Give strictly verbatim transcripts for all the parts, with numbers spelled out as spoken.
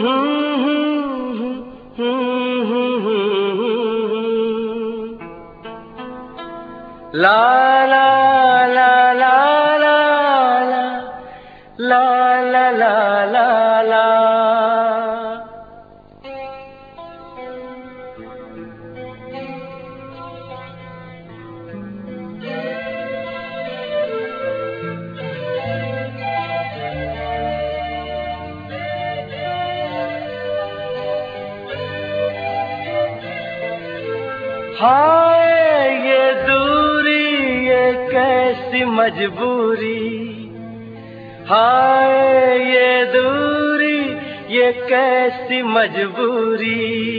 ला ला ला ला ला ला ला ला ला ला। हाय ये दूरी ये कैसी मजबूरी, हाय ये दूरी ये कैसी मजबूरी।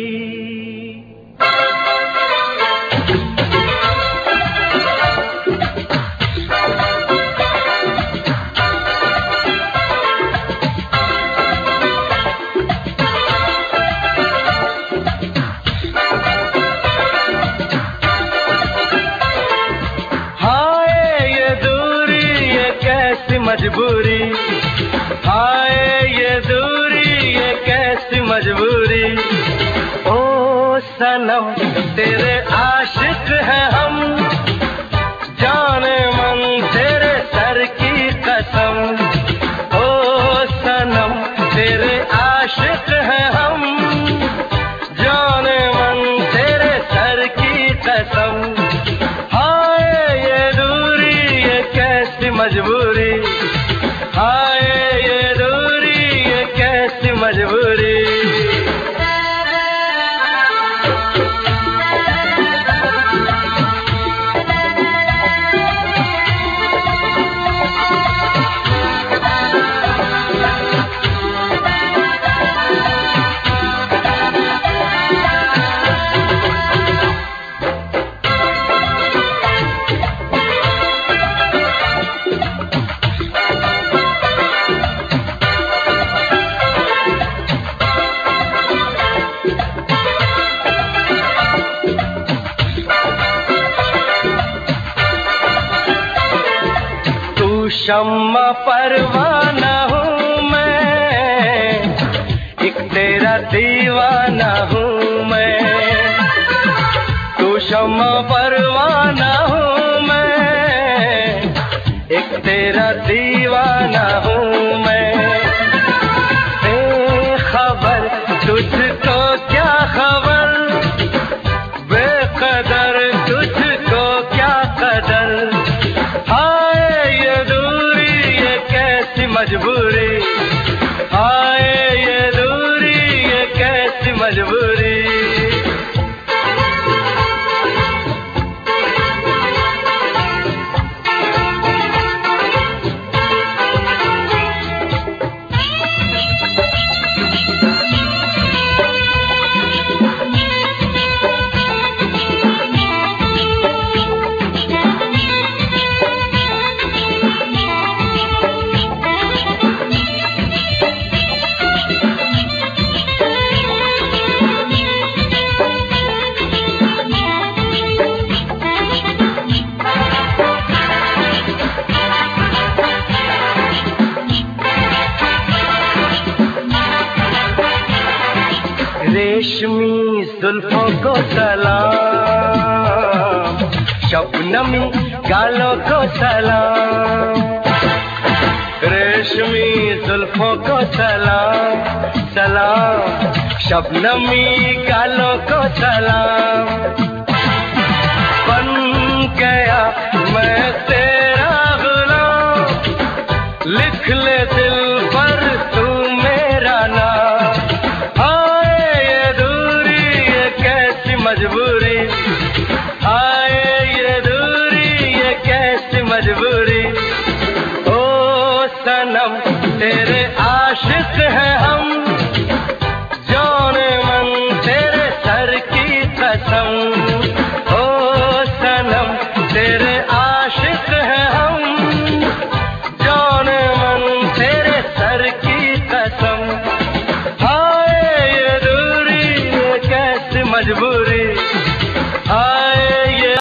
मजबूरी हाय ये दूरी ये कैसी मजबूरी। ओ सनम तेरे आशिक हैं हम, जाने मन तेरे सर की कसम। ओ सनम तेरे आशिक हैं हम, जाने मन तेरे सर की कसम। हाय ये दूरी ये कैसी मजबूरी, हाय ये दूरी ये कैसी मजबूरी। शम्मा परवाना हूँ मैं, एक तेरा दीवाना हूँ मैं। तू शम्मा परवाना हूँ मैं, एक तेरा दीवाना हूँ मैं। बेखबर तुझको क्या खबर, बेकदर तुझको क्या कदर। मजबूरी हाय ये दूरी ये कैसी मजबूरी। रेशमी जुल्फों को सलाम, शबनमी गालों को सलाम। रेशमी जुल्फों को सलाम सलाम, शबनमी गालों को सलाम। बन गया मैं तेरा गुलाम, लिख ले दिल पर तू मेरा नाम। मजबूरी हाय ये दूरी ये कैसी मजबूरी। ओ सनम तेरे आशिक हैं हम,